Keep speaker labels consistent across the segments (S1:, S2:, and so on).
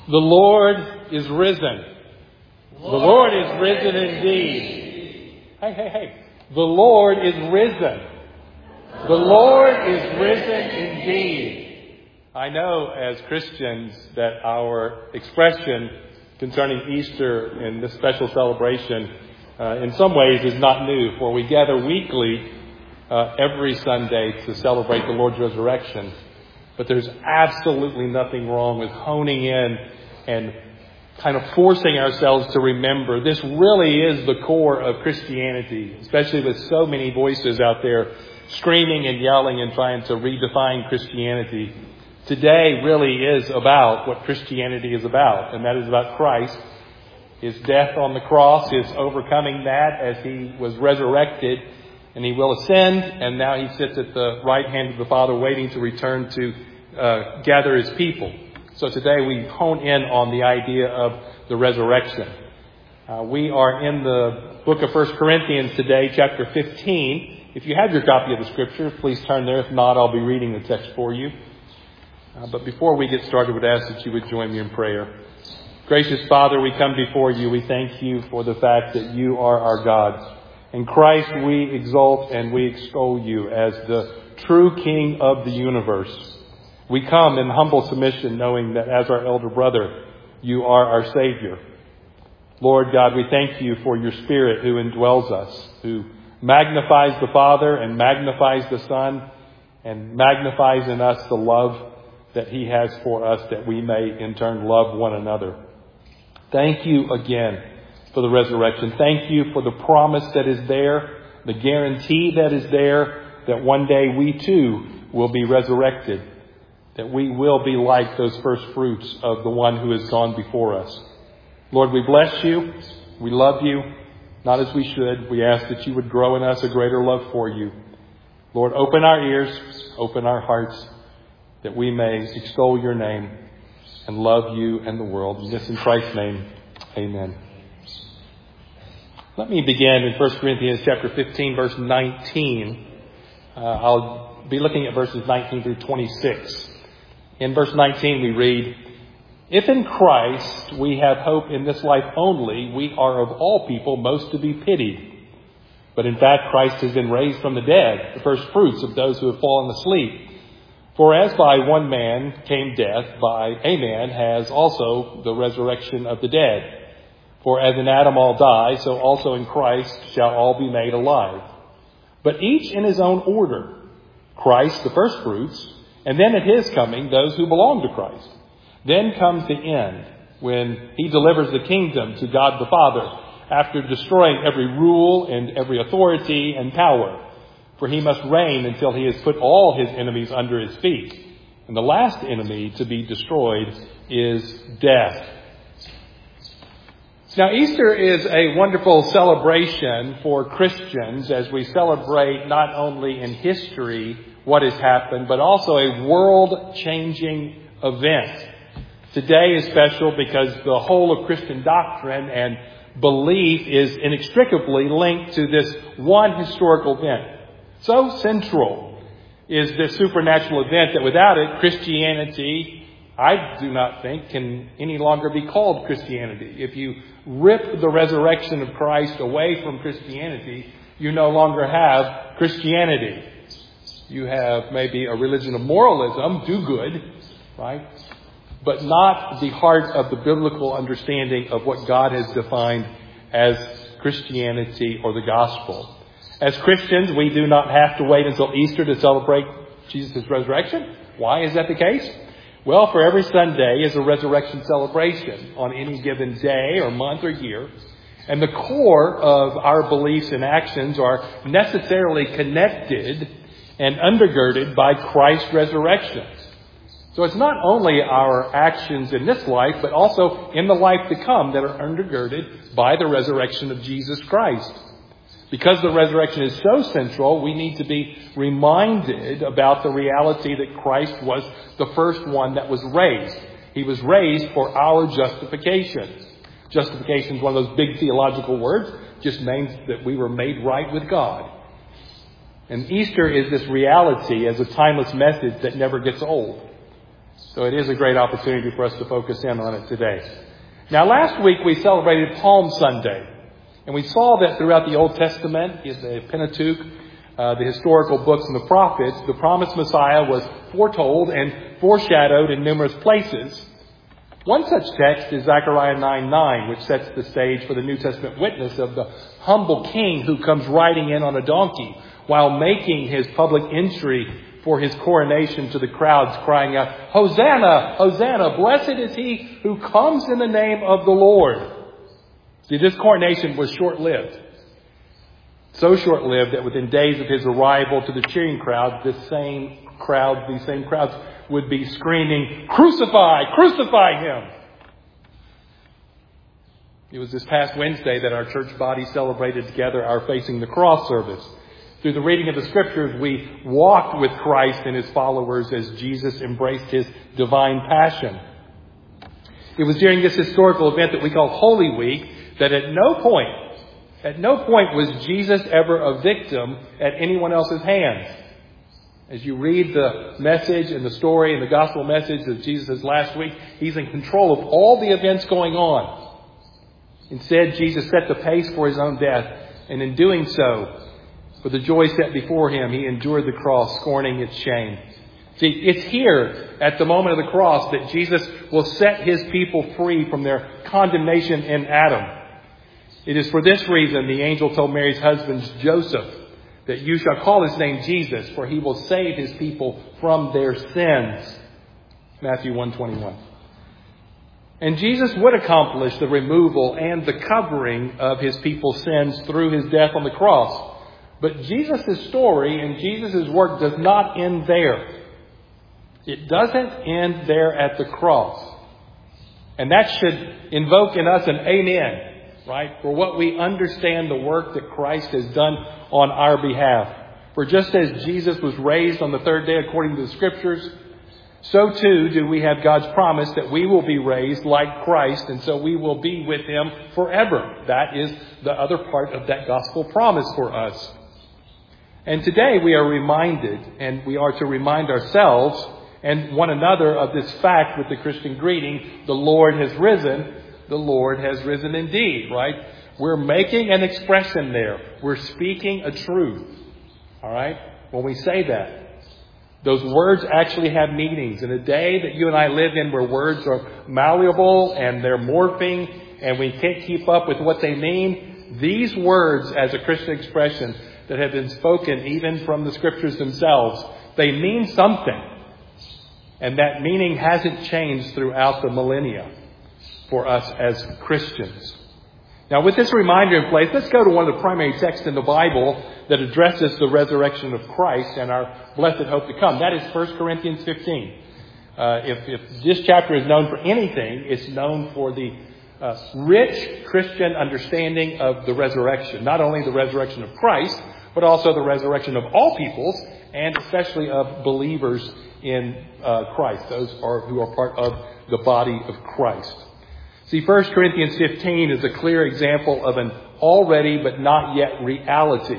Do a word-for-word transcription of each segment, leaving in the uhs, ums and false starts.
S1: The Lord is risen. The Lord is risen indeed. Hey, hey, hey. The Lord is risen. The Lord is risen indeed. I know as Christians that our expression concerning Easter and this special celebration uh, in some ways is not new, for we gather weekly uh, every Sunday to celebrate the Lord's resurrection. But there's absolutely nothing wrong with honing in and kind of forcing ourselves to remember this really is the core of Christianity, especially with so many voices out there screaming and yelling and trying to redefine Christianity. Today really is about what Christianity is about, and that is about Christ, His death on the cross, His overcoming that as He was resurrected, and He will ascend, and now He sits at the right hand of the Father waiting to return to uh, gather His people. So today we hone in on the idea of the resurrection. Uh, we are in the book of First Corinthians today, chapter fifteen. If you have your copy of the Scripture, please turn there. If not, I'll be reading the text for you. Uh, but before we get started, I would ask that you would join me in prayer. Gracious Father, we come before you. We thank you for the fact that you are our God. In Christ we exalt and we extol you as the true King of the universe. We come in humble submission knowing that as our elder brother, you are our Savior. Lord God, we thank you for your Spirit who indwells us, who magnifies the Father and magnifies the Son and magnifies in us the love that He has for us, that we may in turn love one another. Thank you again for the resurrection. Thank you for the promise that is there, the guarantee that is there, that one day we too will be resurrected, that we will be like those first fruits of the one who has gone before us. Lord, we bless you. We love you, not as we should. We ask that you would grow in us a greater love for you. Lord, open our ears, open our hearts, that we may extol your name and love you and the world. In this in Christ's name, amen. Let me begin in First Corinthians chapter fifteen, verse nineteen. Uh, I'll be looking at verses nineteen through twenty-six. In verse nineteen we read, "If in Christ we have hope in this life only, we are of all people most to be pitied. But in fact Christ has been raised from the dead, the first fruits of those who have fallen asleep. For as by one man came death, by a man has also the resurrection of the dead. For as in Adam all die, so also in Christ shall all be made alive. But each in his own order. Christ the first fruits, and then at His coming those who belong to Christ. Then comes the end, when He delivers the kingdom to God the Father, after destroying every rule and every authority and power. For He must reign until He has put all His enemies under His feet. And the last enemy to be destroyed is death." Now, Easter is a wonderful celebration for Christians as we celebrate not only in history what has happened, but also a world-changing event. Today is special because the whole of Christian doctrine and belief is inextricably linked to this one historical event. So central is this supernatural event that without it, Christianity, I do not think, can any longer be called Christianity. If you rip the resurrection of Christ away from Christianity, you no longer have Christianity. You have maybe a religion of moralism, do good, right? But not the heart of the biblical understanding of what God has defined as Christianity or the gospel. As Christians, we do not have to wait until Easter to celebrate Jesus' resurrection. Why is that the case? Well, for every Sunday is a resurrection celebration on any given day or month or year. And the core of our beliefs and actions are necessarily connected and undergirded by Christ's resurrection. So it's not only our actions in this life, but also in the life to come that are undergirded by the resurrection of Jesus Christ. Because the resurrection is so central, we need to be reminded about the reality that Christ was the first one that was raised. He was raised for our justification. Justification is one of those big theological words. Just means that we were made right with God. And Easter is this reality as a timeless message that never gets old. So it is a great opportunity for us to focus in on it today. Now, last week we celebrated Palm Sunday. And we saw that throughout the Old Testament, in the Pentateuch, uh, the historical books and the prophets, the promised Messiah was foretold and foreshadowed in numerous places. One such text is Zechariah nine nine, which sets the stage for the New Testament witness of the humble king who comes riding in on a donkey while making his public entry for his coronation to the crowds, crying out, "Hosanna! Hosanna! Blessed is he who comes in the name of the Lord." See, this coronation was short-lived. So short-lived that within days of his arrival to the cheering crowd, this same crowd, these same crowds would be screaming, "Crucify! Crucify him!" It was this past Wednesday that our church body celebrated together our Facing the Cross service. Through the reading of the Scriptures, we walked with Christ and his followers as Jesus embraced his divine passion. It was during this historical event that we call Holy Week that at no point, at no point was Jesus ever a victim at anyone else's hands. As you read the message and the story and the gospel message of Jesus' last week, he's in control of all the events going on. Instead, Jesus set the pace for his own death, and in doing so, for the joy set before him, he endured the cross, scorning its shame. See, it's here at the moment of the cross that Jesus will set his people free from their condemnation in Adam. It is for this reason the angel told Mary's husband Joseph that you shall call his name Jesus, for he will save his people from their sins. Matthew one twenty-one. And Jesus would accomplish the removal and the covering of his people's sins through his death on the cross. But Jesus' story and Jesus' work does not end there. It doesn't end there at the cross. And that should invoke in us an amen, right? For what we understand the work that Christ has done on our behalf. For just as Jesus was raised on the third day according to the Scriptures, so too do we have God's promise that we will be raised like Christ, and so we will be with him forever. That is the other part of that gospel promise for us. And today we are reminded, and we are to remind ourselves and one another of this fact with the Christian greeting, the Lord has risen, the Lord has risen indeed, right? We're making an expression there. We're speaking a truth, all right? When we say that, those words actually have meanings. In a day that you and I live in where words are malleable and they're morphing and we can't keep up with what they mean, these words as a Christian expression that have been spoken even from the Scriptures themselves, they mean something. And that meaning hasn't changed throughout the millennia for us as Christians. Now, with this reminder in place, let's go to one of the primary texts in the Bible that addresses the resurrection of Christ and our blessed hope to come. That is First Corinthians fifteen. Uh, if, if this chapter is known for anything, it's known for the uh, rich Christian understanding of the resurrection. Not only the resurrection of Christ, but also the resurrection of all peoples, and especially of believers in uh, Christ, those are, who are part of the body of Christ. See, First Corinthians fifteen is a clear example of an already but not yet reality.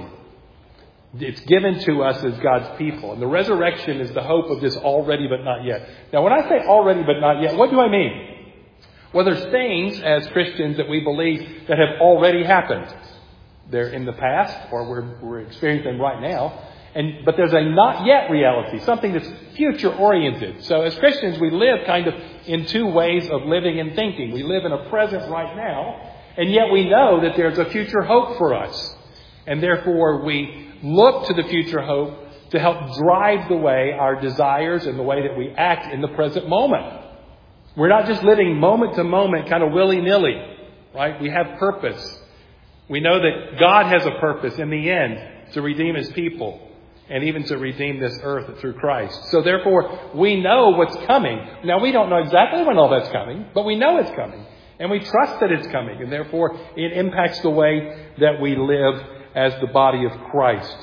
S1: It's given to us as God's people. And the resurrection is the hope of this already but not yet. Now, when I say already but not yet, what do I mean? Well, there's things as Christians that we believe that have already happened. They're in the past, or we're, we're experiencing them right now. And, but there's a not yet reality, something that's future oriented. So as Christians, we live kind of in two ways of living and thinking. We live in a present right now, and yet we know that there's a future hope for us. And therefore we look to the future hope to help drive the way our desires and the way that we act in the present moment. We're not just living moment to moment, kind of willy-nilly, right? We have purpose. We know that God has a purpose in the end to redeem his people. And even to redeem this earth through Christ. So therefore, we know what's coming. Now, we don't know exactly when all that's coming, but we know it's coming. And we trust that it's coming. And therefore, it impacts the way that we live as the body of Christ.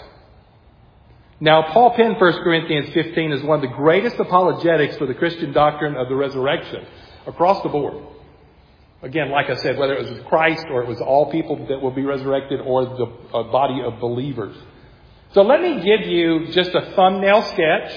S1: Now, Paul penned First Corinthians fifteen as one of the greatest apologetics for the Christian doctrine of the resurrection across the board. Again, like I said, whether it was Christ or it was all people that will be resurrected or the uh, body of believers. So let me give you just a thumbnail sketch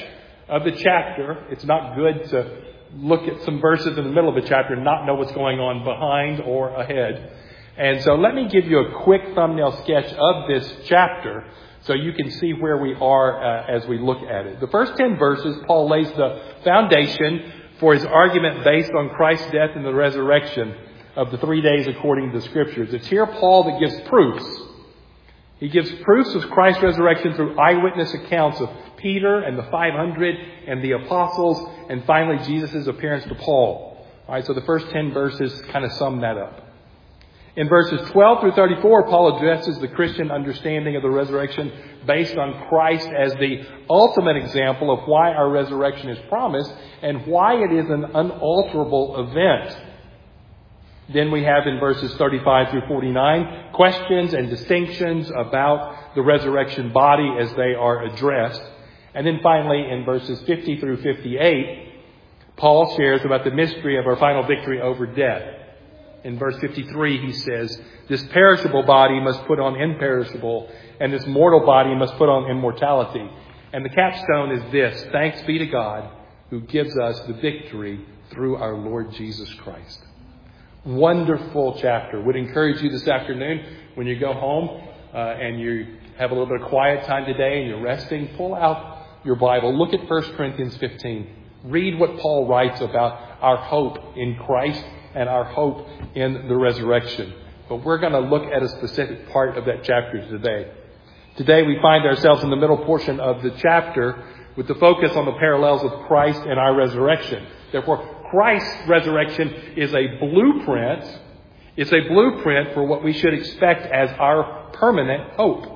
S1: of the chapter. It's not good to look at some verses in the middle of a chapter and not know what's going on behind or ahead. And so let me give you a quick thumbnail sketch of this chapter so you can see where we are uh, as we look at it. The first ten verses, Paul lays the foundation for his argument based on Christ's death and the resurrection of the three days according to the Scriptures. It's here Paul that gives proofs. He gives proofs of Christ's resurrection through eyewitness accounts of Peter and the five hundred and the apostles, and finally Jesus' appearance to Paul. All right, so the first ten verses kind of sum that up. In verses twelve through thirty-four, Paul addresses the Christian understanding of the resurrection based on Christ as the ultimate example of why our resurrection is promised and why it is an unalterable event. Then we have in verses thirty-five through forty-nine questions and distinctions about the resurrection body as they are addressed. And then finally in verses fifty through fifty-eight, Paul shares about the mystery of our final victory over death. In verse fifty-three, he says, this perishable body must put on imperishable, and this mortal body must put on immortality. And the capstone is this: thanks be to God who gives us the victory through our Lord Jesus Christ. Wonderful chapter. Would encourage you this afternoon when you go home uh, and you have a little bit of quiet time today and you're resting, pull out your Bible. Look at First Corinthians fifteen. Read what Paul writes about our hope in Christ and our hope in the resurrection. But we're going to look at a specific part of that chapter today. Today we find ourselves in the middle portion of the chapter with the focus on the parallels of Christ and our resurrection. Therefore, Christ's resurrection is a blueprint. It's a blueprint for what we should expect as our permanent hope.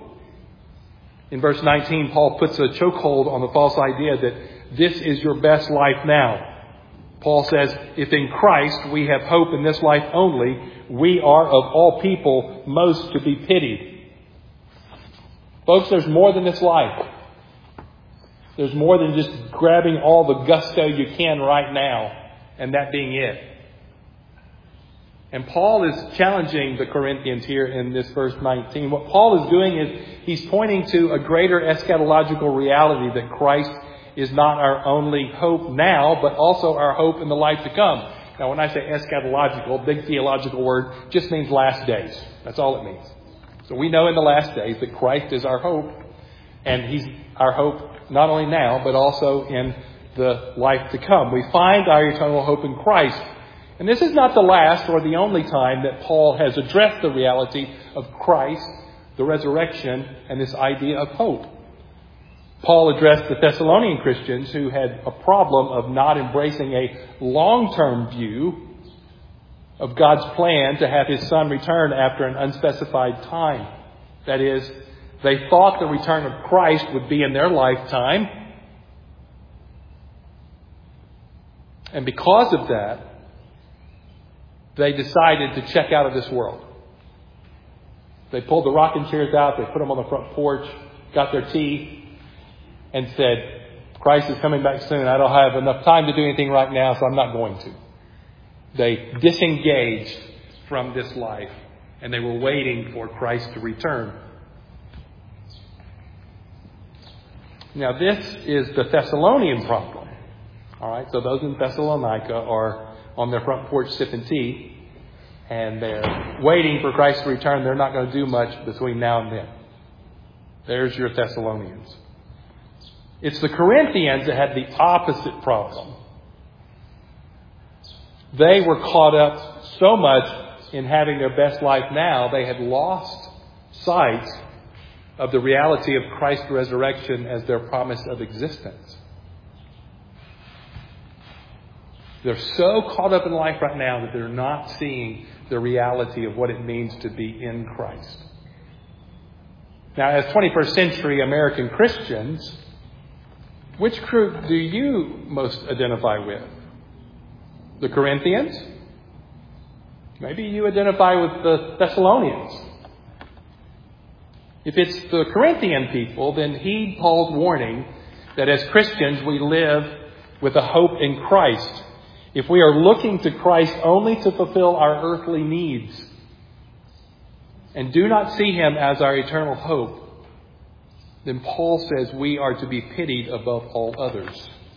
S1: In verse nineteen, Paul puts a chokehold on the false idea that this is your best life now. Paul says, if in Christ we have hope in this life only, we are of all people most to be pitied. Folks, there's more than this life. There's more than just grabbing all the gusto you can right now and that being it. And Paul is challenging the Corinthians here in this verse nineteen. What Paul is doing is he's pointing to a greater eschatological reality that Christ is not our only hope now, but also our hope in the life to come. Now, when I say eschatological, big theological word, just means last days. That's all it means. So we know in the last days that Christ is our hope, and He's our hope not only now, but also in the life to come. We find our eternal hope in Christ. And this is not the last or the only time that Paul has addressed the reality of Christ, the resurrection, and this idea of hope. Paul addressed the Thessalonian Christians who had a problem of not embracing a long-term view of God's plan to have His Son return after an unspecified time. That is, they thought the return of Christ would be in their lifetime. And because of that, they decided to check out of this world. They pulled the rocking chairs out, they put them on the front porch, got their tea, and said, Christ is coming back soon. I don't have enough time to do anything right now, so I'm not going to. They disengaged from this life, and they were waiting for Christ to return. Now, this is the Thessalonian problem. All right, so those in Thessalonica are on their front porch sipping tea, and they're waiting for Christ to return. They're not going to do much between now and then. There's your Thessalonians. It's the Corinthians that had the opposite problem. They were caught up so much in having their best life now, they had lost sight of the reality of Christ's resurrection as their promise of existence. They're so caught up in life right now that they're not seeing the reality of what it means to be in Christ. Now, as twenty-first century American Christians, which group do you most identify with? The Corinthians? Maybe you identify with the Thessalonians. If it's the Corinthian people, then heed Paul's warning that as Christians we live with a hope in Christ. If we are looking to Christ only to fulfill our earthly needs and do not see Him as our eternal hope, then Paul says we are to be pitied above all others.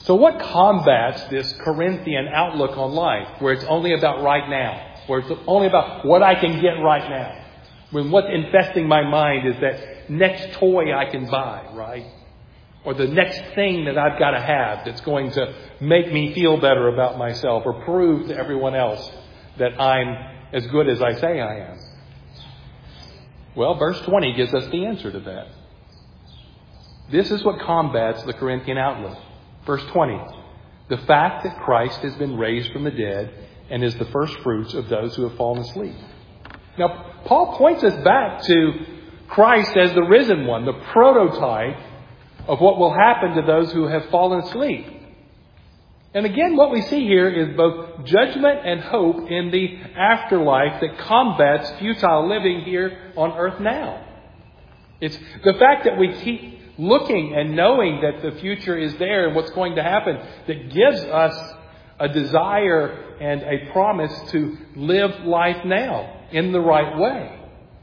S1: So what combats this Corinthian outlook on life, where it's only about right now, where it's only about what I can get right now, when what's infesting my mind is that next toy I can buy, right? Or the next thing that I've got to have that's going to make me feel better about myself or prove to everyone else that I'm as good as I say I am. Well, verse twenty gives us the answer to that. This is what combats the Corinthian outlook. Verse twenty, the fact that Christ has been raised from the dead and is the first fruits of those who have fallen asleep. Now, Paul points us back to Christ as the risen one, the prototype of what will happen to those who have fallen asleep. And again, what we see here is both judgment and hope in the afterlife that combats futile living here on earth now. It's the fact that we keep looking and knowing that the future is there and what's going to happen that gives us a desire and a promise to live life now in the right way.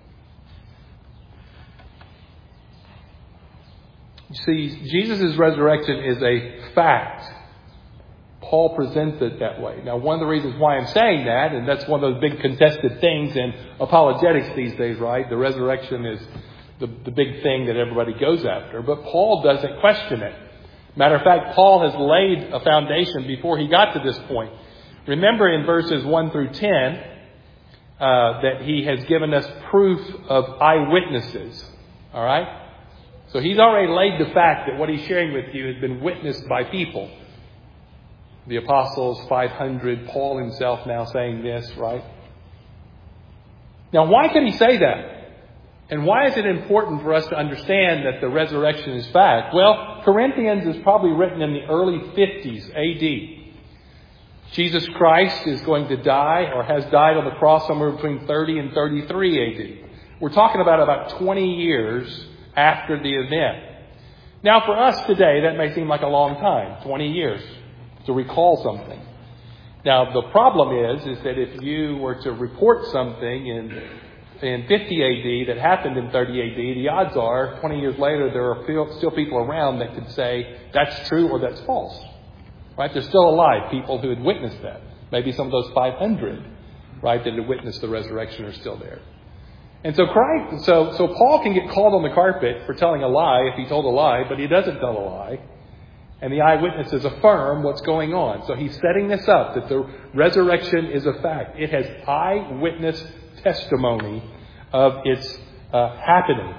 S1: You see, Jesus' resurrection is a fact. Paul presents it that way. Now, one of the reasons why I'm saying that, and that's one of those big contested things in apologetics these days, right? The resurrection is the, the big thing that everybody goes after. But Paul doesn't question it. Matter of fact, Paul has laid a foundation before he got to this point. Remember in verses one through ten uh, that he has given us proof of eyewitnesses. All right? So he's already laid the fact that what he's sharing with you has been witnessed by people. The apostles, five hundred, Paul himself now saying this, right? Now, why can he say that? And why is it important for us to understand that the resurrection is fact? Well, Corinthians is probably written in the early fifties A D. Jesus Christ is going to die or has died on the cross somewhere between thirty and thirty-three A D. We're talking about about twenty years after the event. Now, for us today, that may seem like a long time, twenty years, to recall something. Now, the problem is, is that if you were to report something in, in fifty A D that happened in thirty A D, the odds are twenty years later there are still people around that could say that's true or that's false. Right? They're still alive, people who had witnessed that. Maybe some of those five hundred, right, that had witnessed the resurrection are still there. And so Christ, so, so Paul can get called on the carpet for telling a lie if he told a lie, but he doesn't tell a lie. And the eyewitnesses affirm what's going on. So he's setting this up, that the resurrection is a fact. It has eyewitness testimony of its uh, happening.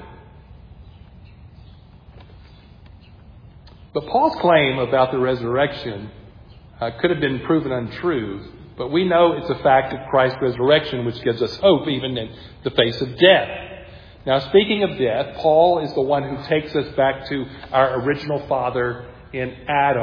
S1: But Paul's claim about the resurrection uh, could have been proven untrue. But we know it's a fact of Christ's resurrection, which gives us hope even in the face of death. Now, speaking of death, Paul is the one who takes us back to our original father in Adam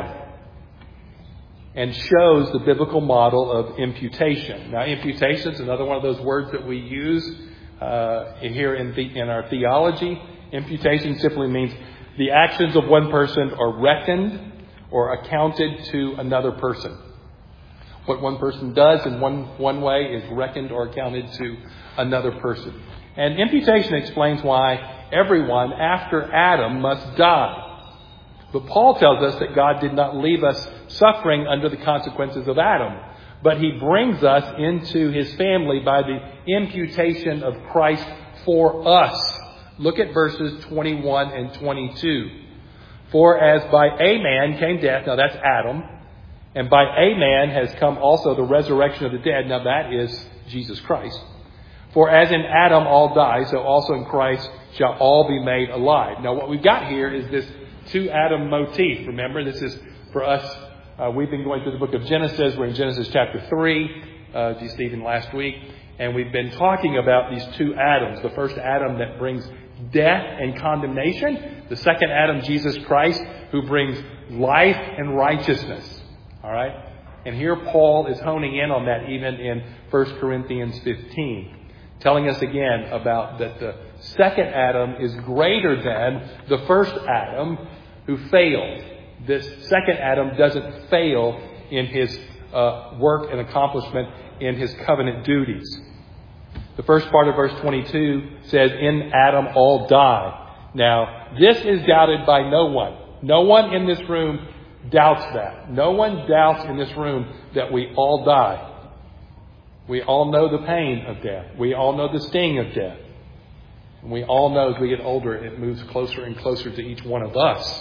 S1: and shows the biblical model of imputation. Now, imputation is another one of those words that we use uh, here in, the, in our theology. Imputation simply means the actions of one person are reckoned or accounted to another person. What one person does in one, one way is reckoned or accounted to another person. And imputation explains why everyone after Adam must die. But Paul tells us that God did not leave us suffering under the consequences of Adam, but he brings us into his family by the imputation of Christ for us. Look at verses twenty-one and twenty-two. For as by a man came death, now that's Adam, and by a man has come also the resurrection of the dead, now that is Jesus Christ. For as in Adam all die, so also in Christ shall all be made alive. Now what we've got here is this two Adam motif. Remember, this is for us, uh, we've been going through the book of Genesis. We're in Genesis chapter three, uh, to Stephen last week. And we've been talking about these two Adams. The first Adam that brings death and condemnation. The second Adam, Jesus Christ, who brings life and righteousness. All right? And here Paul is honing in on that even in First Corinthians fifteen. Telling us again about that the second Adam is greater than the first Adam who failed. This second Adam doesn't fail in his uh, work and accomplishment in his covenant duties. The first part of verse twenty-two says, in Adam all die. Now, this is doubted by no one. No one in this room doubts that. No one doubts in this room that we all die. We all know the pain of death. We all know the sting of death. And we all know as we get older, it moves closer and closer to each one of us.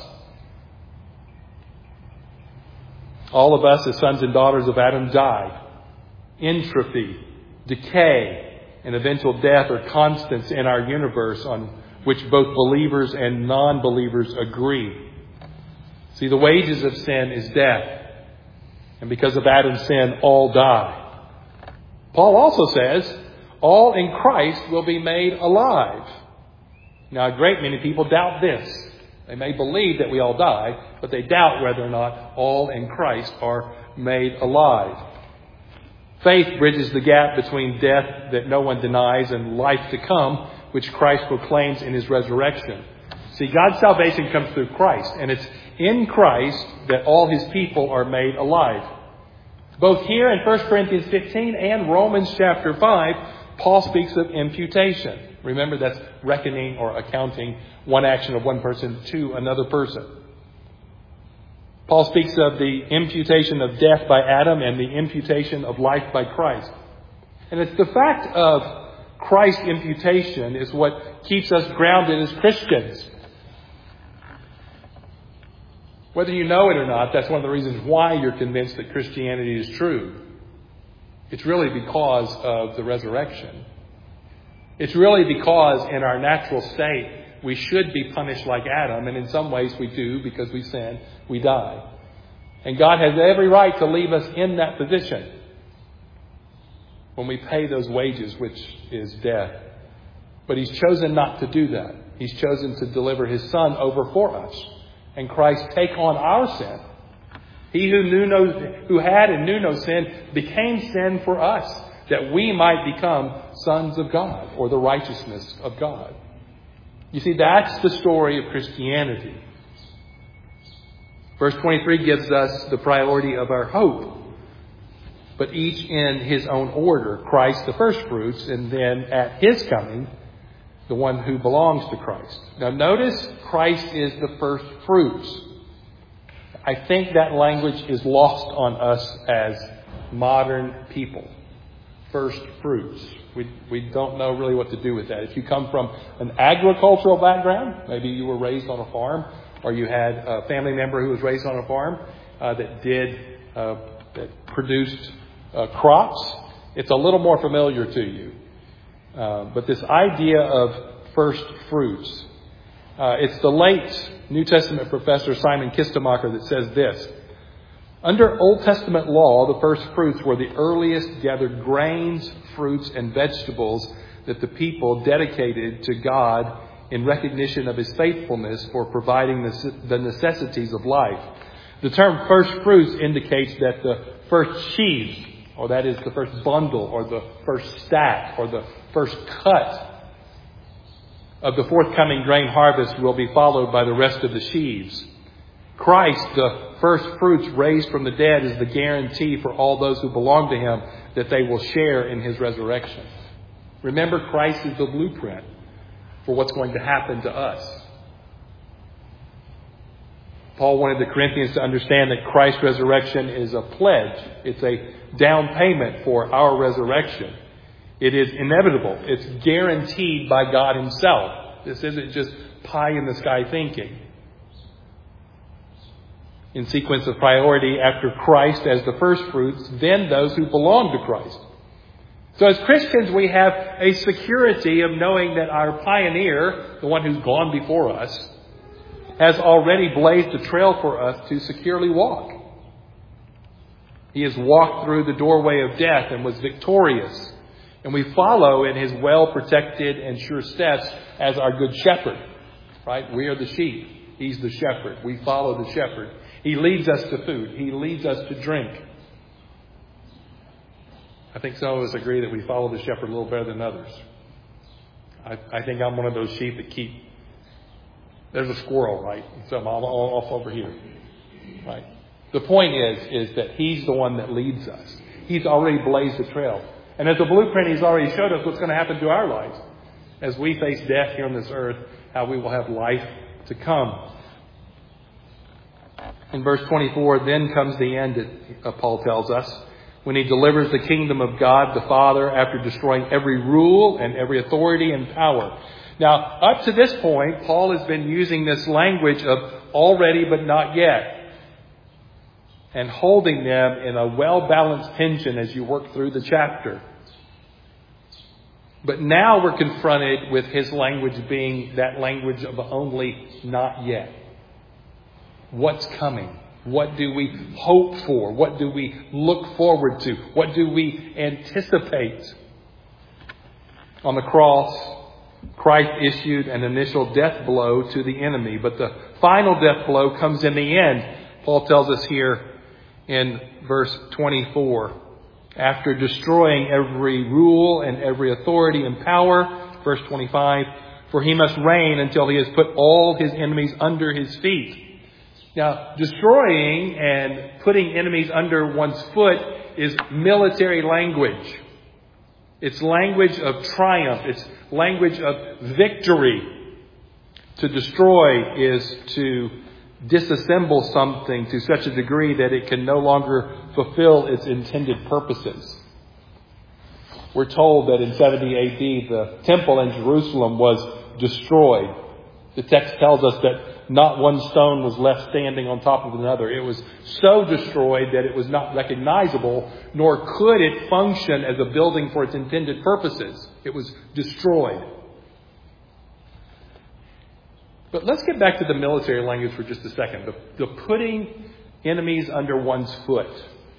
S1: All of us as sons and daughters of Adam die. Entropy, decay, and eventual death are constants in our universe on which both believers and non-believers agree. See, the wages of sin is death. And because of Adam's sin, all die. Paul also says, all in Christ will be made alive. Now, a great many people doubt this. They may believe that we all die, but they doubt whether or not all in Christ are made alive. Faith bridges the gap between death that no one denies and life to come, which Christ proclaims in his resurrection. See, God's salvation comes through Christ, and it's in Christ that all his people are made alive. Both here in First Corinthians fifteen and Romans chapter five, Paul speaks of imputation. Remember, that's reckoning or accounting one action of one person to another person. Paul speaks of the imputation of death by Adam and the imputation of life by Christ. And it's the fact of Christ's imputation is what keeps us grounded as Christians. Whether you know it or not, that's one of the reasons why you're convinced that Christianity is true. It's really because of the resurrection. It's really because in our natural state, we should be punished like Adam. And in some ways we do because we sin, we die. And God has every right to leave us in that position when we pay those wages, which is death. But he's chosen not to do that. He's chosen to deliver his Son over for us. And Christ take on our sin. He who knew no, who had and knew no sin became sin for us, that we might become sons of God, or the righteousness of God. You see, that's the story of Christianity. Verse twenty-three gives us the priority of our hope, but each in his own order. Christ the first fruits, and then at his coming, the one who belongs to Christ. Now notice, Christ is the first fruits. I think that language is lost on us as modern people. First fruits. We we don't know really what to do with that. If you come from an agricultural background, maybe you were raised on a farm, or you had a family member who was raised on a farm uh, that did uh, that produced uh, crops, it's a little more familiar to you. Uh, but this idea of first fruits, uh, it's the late New Testament professor Simon Kistemacher that says this. Under Old Testament law, the first fruits were the earliest gathered grains, fruits, and vegetables that the people dedicated to God in recognition of his faithfulness for providing the necessities of life. The term first fruits indicates that the first sheaves, or that is the first bundle, or the first stack, or the first cut of the forthcoming grain harvest will be followed by the rest of the sheaves. Christ, the first fruits raised from the dead, is the guarantee for all those who belong to him that they will share in his resurrection. Remember, Christ is the blueprint for what's going to happen to us. Paul wanted the Corinthians to understand that Christ's resurrection is a pledge. It's a down payment for our resurrection. It is inevitable. It's guaranteed by God himself. This isn't just pie in the sky thinking. In sequence of priority, after Christ as the first fruits, then those who belong to Christ. So as Christians, we have a security of knowing that our pioneer, the one who's gone before us, has already blazed a trail for us to securely walk. He has walked through the doorway of death and was victorious. And we follow in his well-protected and sure steps as our good shepherd. Right? We are the sheep. He's the shepherd. We follow the shepherd. He leads us to food. He leads us to drink. I think some of us agree that we follow the shepherd a little better than others. I, I think I'm one of those sheep that keep... There's a squirrel, right? So I'm all, all off over here. Right? The point is, is that he's the one that leads us. He's already blazed the trail. And as a blueprint, he's already showed us what's going to happen to our lives. As we face death here on this earth, how we will have life to come. In verse twenty-four, then comes the end, uh, Paul tells us, when he delivers the kingdom of God the Father after destroying every rule and every authority and power. Now, up to this point, Paul has been using this language of already but not yet, and holding them in a well-balanced tension as you work through the chapter. But now we're confronted with his language being that language of only not yet. What's coming? What do we hope for? What do we look forward to? What do we anticipate? On the cross, Christ issued an initial death blow to the enemy, but the final death blow comes in the end. Paul tells us here in verse twenty-four, after destroying every rule and every authority and power, verse twenty-five, for he must reign until he has put all his enemies under his feet. Now, destroying and putting enemies under one's foot is military language. It's language of triumph. It's language of victory. To destroy is to disassemble something to such a degree that it can no longer fulfill its intended purposes. We're told that in seventy A D the temple in Jerusalem was destroyed. The text tells us that not one stone was left standing on top of another. It was so destroyed that it was not recognizable, nor could it function as a building for its intended purposes. It was destroyed. But let's get back to the military language for just a second. The, the putting enemies under one's foot.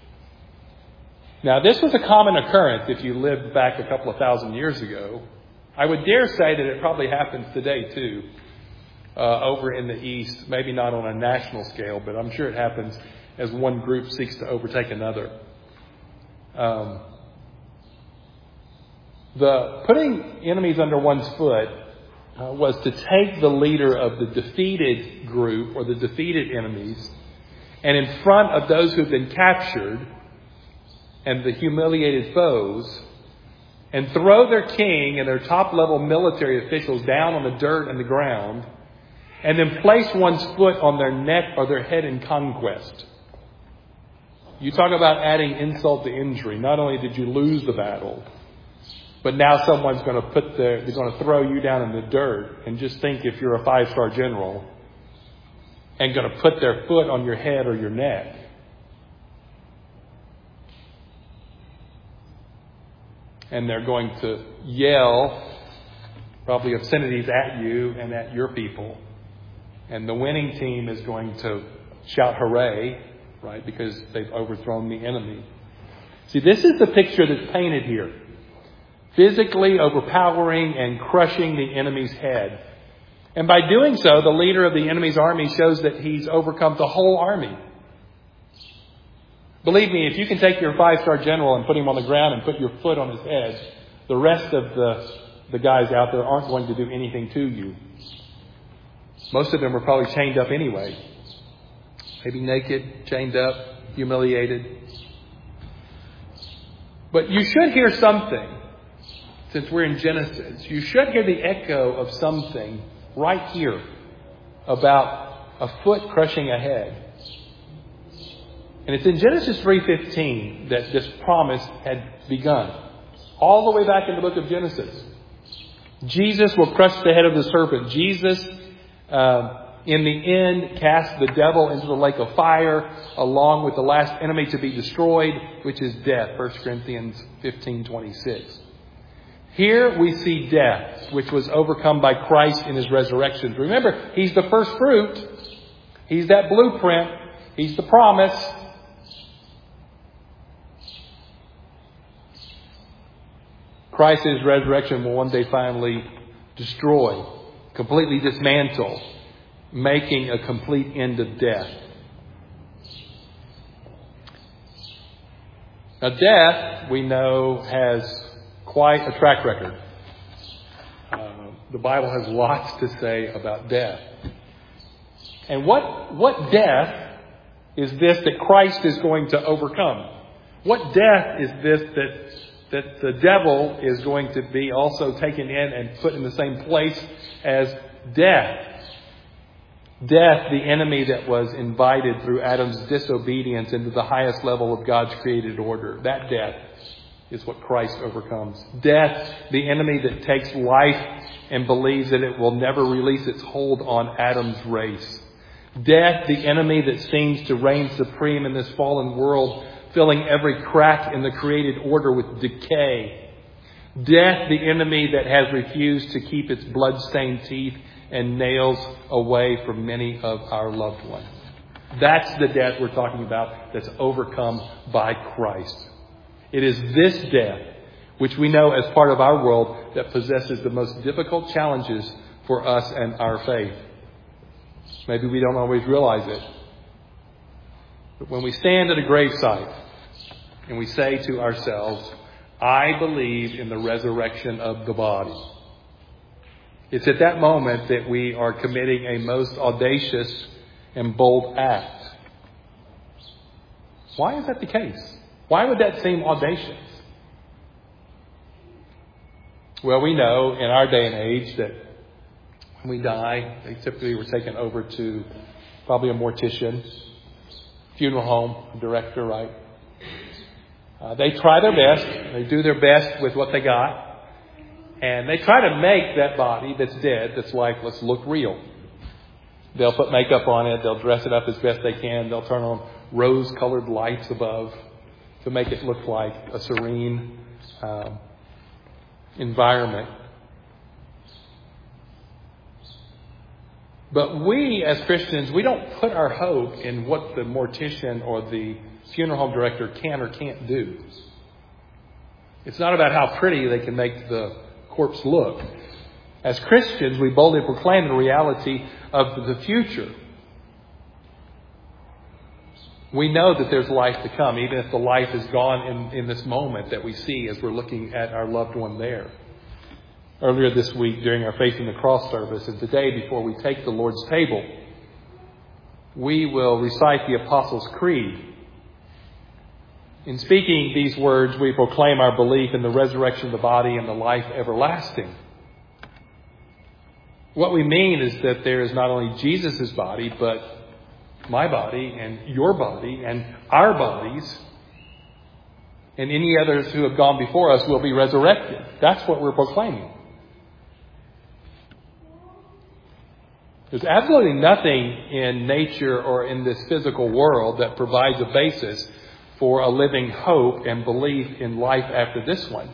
S1: Now, this was a common occurrence if you lived back a couple of thousand years ago. I would dare say that it probably happens today, too. Uh, over in the East, maybe not on a national scale, but I'm sure it happens as one group seeks to overtake another. Um, the putting enemies under one's foot uh, was to take the leader of the defeated group or the defeated enemies, and in front of those who've been captured and the humiliated foes, and throw their king and their top-level military officials down on the dirt and the ground, and then place one's foot on their neck or their head in conquest. You talk about adding insult to injury. Not only did you lose the battle, but now someone's going to put their, they're going to throw you down in the dirt. And just think if you're a five-star general and going to put their foot on your head or your neck. And they're going to yell probably obscenities at you and at your people. And the winning team is going to shout hooray, right, because they've overthrown the enemy. See, this is the picture that's painted here. Physically overpowering and crushing the enemy's head. And by doing so, the leader of the enemy's army shows that he's overcome the whole army. Believe me, if you can take your five-star general and put him on the ground and put your foot on his head, the rest of the, the guys out there aren't going to do anything to you. Most of them were probably chained up anyway. Maybe naked, chained up, humiliated. But you should hear something, since we're in Genesis. You should hear the echo of something right here about a foot crushing a head. And it's in Genesis three fifteen that this promise had begun. All the way back in the book of Genesis. Jesus will crush the head of the serpent. Jesus Uh, in the end, cast the devil into the lake of fire, along with the last enemy to be destroyed, which is death. First Corinthians fifteen twenty-six. Here we see death, which was overcome by Christ in his resurrection. Remember, he's the first fruit. He's that blueprint. He's the promise. Christ in his resurrection will one day finally destroy, completely dismantle, making a complete end of death. Now, death, we know, has quite a track record. Uh, the Bible has lots to say about death. And what, what death is this that Christ is going to overcome? What death is this that, that the devil is going to be also taken in and put in the same place as death? Death, the enemy that was invited through Adam's disobedience into the highest level of God's created order. That death is what Christ overcomes. Death, the enemy that takes life and believes that it will never release its hold on Adam's race. Death, the enemy that seems to reign supreme in this fallen world, filling every crack in the created order with decay. Death, the enemy that has refused to keep its blood-stained teeth and nails away from many of our loved ones. That's the death we're talking about that's overcome by Christ. It is this death, which we know as part of our world, that possesses the most difficult challenges for us and our faith. Maybe we don't always realize it. But when we stand at a gravesite and we say to ourselves, I believe in the resurrection of the body, it's at that moment that we are committing a most audacious and bold act. Why is that the case? Why would that seem audacious? Well, we know in our day and age that when we die, they typically were taken over to probably a mortician, funeral home, director, right? Uh, they try their best. They do their best with what they got. And they try to make that body that's dead, that's lifeless, look real. They'll put makeup on it. They'll dress it up as best they can. They'll turn on rose-colored lights above to make it look like a serene um, environment. But we, as Christians, we don't put our hope in what the mortician or the funeral home director can or can't do. It's not about how pretty they can make the corpse look. As Christians, we boldly proclaim the reality of the future. We know that there's life to come, even if the life is gone in, in this moment that we see as we're looking at our loved one there. Earlier this week, during our Faith in the Cross service, and today before we take the Lord's table, we will recite the Apostles' Creed. In speaking these words, we proclaim our belief in the resurrection of the body and the life everlasting. What we mean is that there is not only Jesus' body, but my body and your body and our bodies and any others who have gone before us will be resurrected. That's what we're proclaiming. There's absolutely nothing in nature or in this physical world that provides a basis for a living hope and belief in life after this one.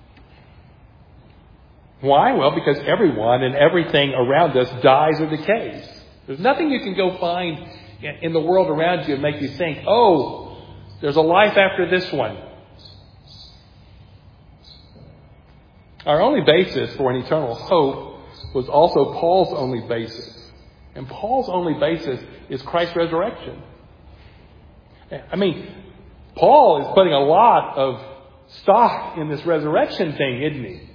S1: Why? Well, because everyone and everything around us dies or decays. There's nothing you can go find in the world around you and make you think, oh, there's a life after this one. Our only basis for an eternal hope was also Paul's only basis. And Paul's only basis is Christ's resurrection. I mean, Paul is putting a lot of stock in this resurrection thing, isn't he?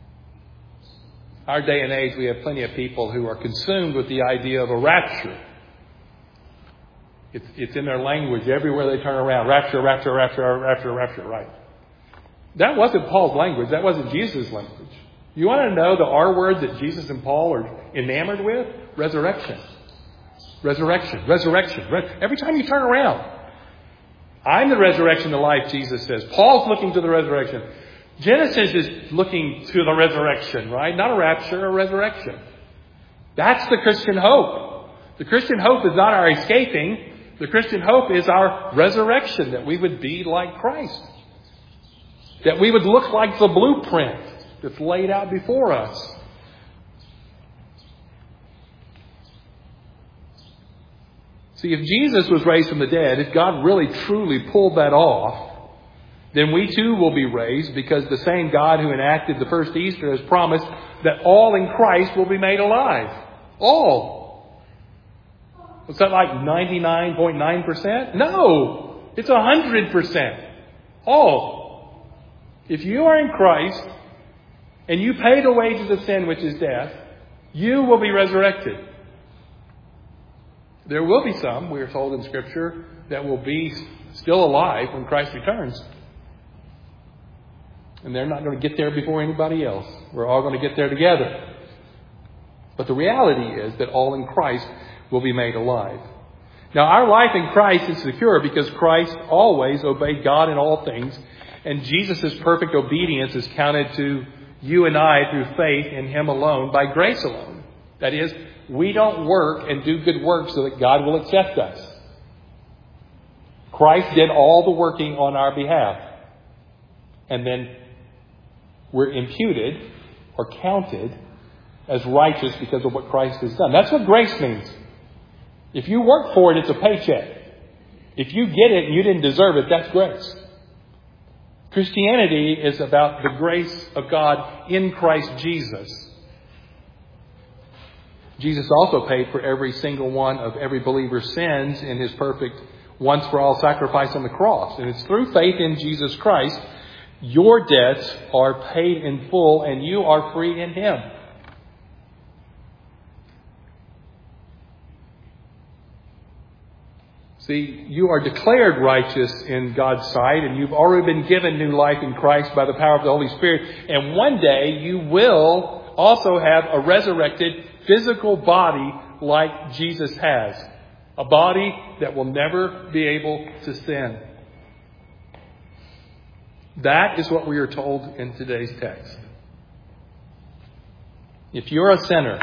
S1: Our day and age, we have plenty of people who are consumed with the idea of a rapture. It's, it's in their language everywhere they turn around. Rapture, rapture, rapture, rapture, rapture, right? That wasn't Paul's language. That wasn't Jesus' language. You want to know the R word that Jesus and Paul are enamored with? Resurrection. Resurrection. Resurrection. Re- Every time you turn around. I'm the resurrection to life, Jesus says. Paul's looking to the resurrection. Genesis is looking to the resurrection, right? Not a rapture, a resurrection. That's the Christian hope. The Christian hope is not our escaping. The Christian hope is our resurrection, that we would be like Christ. That we would look like the blueprint that's laid out before us. See, if Jesus was raised from the dead, if God really truly pulled that off, then we too will be raised, because the same God who enacted the first Easter has promised that all in Christ will be made alive. All. Was that like ninety-nine point nine percent? No. It's one hundred percent. All. If you are in Christ and you pay the wages of sin, which is death, you will be resurrected. There will be some, we are told in Scripture, that will be still alive when Christ returns. And they're not going to get there before anybody else. We're all going to get there together. But the reality is that all in Christ will be made alive. Now, our life in Christ is secure because Christ always obeyed God in all things, and Jesus' perfect obedience is counted to you and I through faith in Him alone, by grace alone. That is, we don't work and do good works so that God will accept us. Christ did all the working on our behalf. And then we're imputed or counted as righteous because of what Christ has done. That's what grace means. If you work for it, it's a paycheck. If you get it and you didn't deserve it, that's grace. Christianity is about the grace of God in Christ Jesus. Jesus also paid for every single one of every believer's sins in His perfect once-for-all sacrifice on the cross. And it's through faith in Jesus Christ, your debts are paid in full and you are free in Him. See, you are declared righteous in God's sight, and you've already been given new life in Christ by the power of the Holy Spirit. And one day you will also have a resurrected physical body like Jesus has. A body that will never be able to sin. That is what we are told in today's text. If you're a sinner,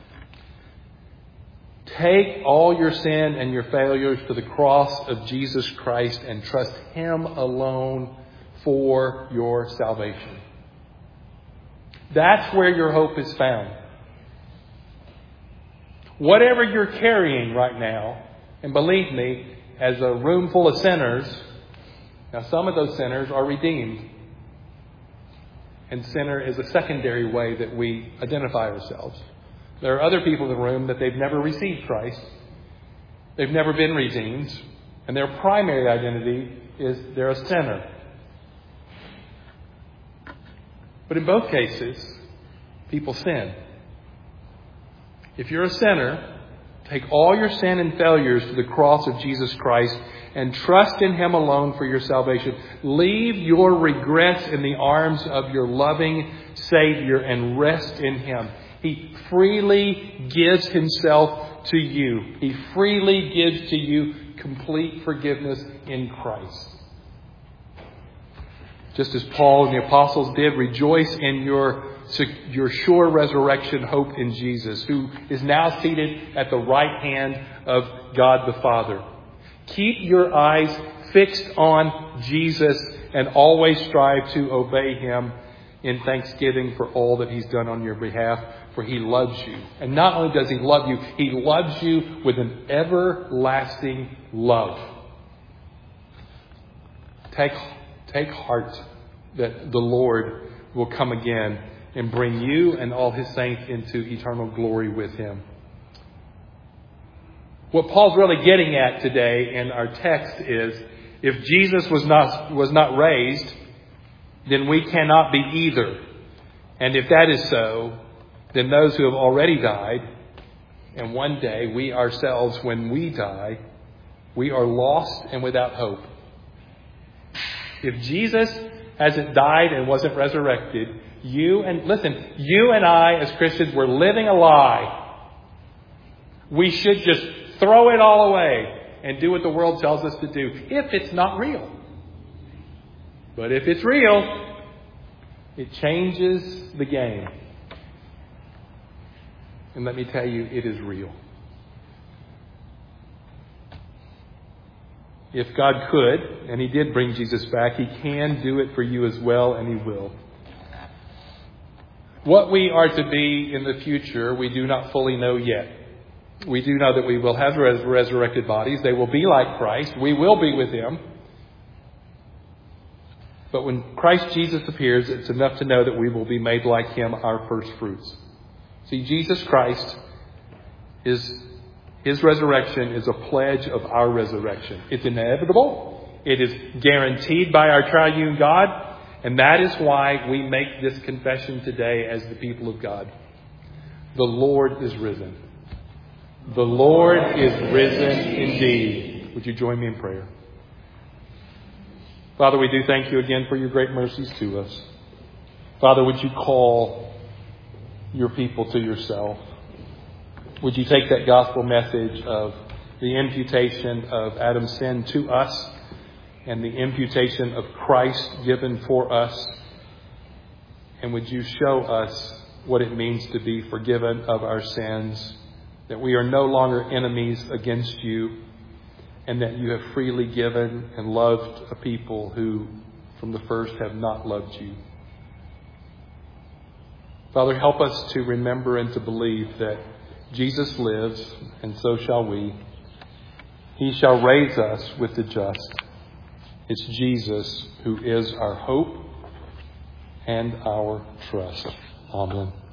S1: take all your sin and your failures to the cross of Jesus Christ and trust Him alone for your salvation. That's where your hope is found. Whatever you're carrying right now, and believe me, as a room full of sinners, now some of those sinners are redeemed. And sinner is a secondary way that we identify ourselves. There are other people in the room that they've never received Christ. They've never been redeemed. And their primary identity is they're a sinner. But in both cases, people sin. If you're a sinner, take all your sin and failures to the cross of Jesus Christ and trust in Him alone for your salvation. Leave your regrets in the arms of your loving Savior and rest in Him. He freely gives Himself to you. He freely gives to you complete forgiveness in Christ. Just as Paul and the apostles did, rejoice in your your sure resurrection hope in Jesus, who is now seated at the right hand of God the Father. Keep your eyes fixed on Jesus and always strive to obey Him in thanksgiving for all that He's done on your behalf, for He loves you. And not only does He love you, He loves you with an everlasting love. Take, take heart that the Lord will come again and bring you and all His saints into eternal glory with Him. What Paul's really getting at today in our text is, if Jesus was not, was not raised, then we cannot be either. And if that is so, then those who have already died, and one day we ourselves, when we die, we are lost and without hope. If Jesus hasn't died and wasn't resurrected, you and, listen, you and I as Christians, we're living a lie. We should just throw it all away and do what the world tells us to do, if it's not real. But if it's real, it changes the game. And let me tell you, it is real. If God could, and He did bring Jesus back, He can do it for you as well, and He will. What we are to be in the future, we do not fully know yet. We do know that we will have res- resurrected bodies. They will be like Christ. We will be with Him. But when Christ Jesus appears, it's enough to know that we will be made like Him, our first fruits. See, Jesus Christ, is, His resurrection is a pledge of our resurrection. It's inevitable. It is guaranteed by our triune God. And that is why we make this confession today as the people of God. The Lord is risen. The Lord is risen indeed. Would you join me in prayer? Father, we do thank You again for Your great mercies to us. Father, would You call Your people to Yourself? would you take that gospel message of the imputation of Adam's sin to us and the imputation of Christ given for us, and would you show us what it means to be forgiven of our sins, that we are no longer enemies against you, and that you have freely given and loved a people who from the first have not loved you. Father, help us to remember and to believe that Jesus lives, and so shall we. He shall raise us with the just. It's Jesus who is our hope and our trust. Amen.